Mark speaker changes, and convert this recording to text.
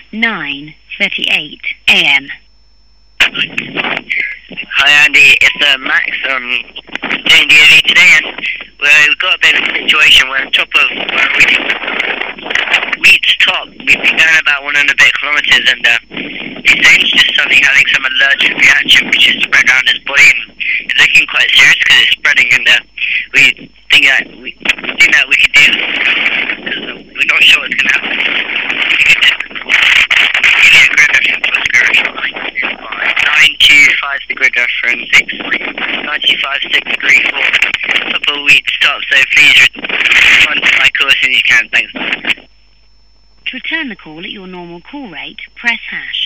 Speaker 1: 9:38 a.m.
Speaker 2: Hi Andy, it's Max doing DOV today, and we've got a bit of a situation. We're on top of Wheat's top. We've been going about 1 and a bit kilometers, and his name's just suddenly having some allergic reaction which is spread around his body, and it's looking quite serious because it's spreading, and we think that we could do, because we're not sure what's going to happen. Give me a grid reference for the grid reference. 925 the grid reference, 92634. Top of Wheat stop, so please respond to my call as soon as you can. Thanks.
Speaker 1: To return the call at your normal call rate, press hash.